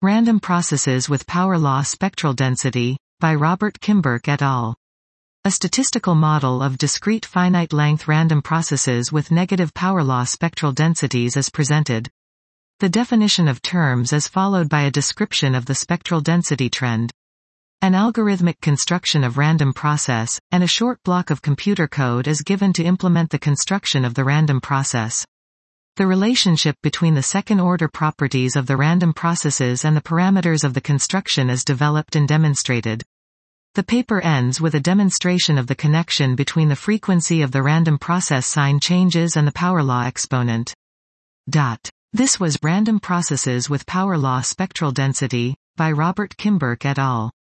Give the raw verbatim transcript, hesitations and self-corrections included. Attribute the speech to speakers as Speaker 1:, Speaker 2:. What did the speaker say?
Speaker 1: Random processes with power law spectral density, by Robert Kimberk et al. A statistical model of discrete finite-length random processes with negative power law spectral densities is presented. The definition of terms is followed by a description of the spectral density trend. An algorithmic construction of random process, and a short block of computer code is given to implement the construction of the random process. The relationship between the second-order properties of the random processes and the parameters of the construction is developed and demonstrated. The paper ends with a demonstration of the connection between the frequency of the random process sign changes and the power law exponent. Dot. This was Random Processes with Power Law Spectral Density, by Robert Kimberk et al.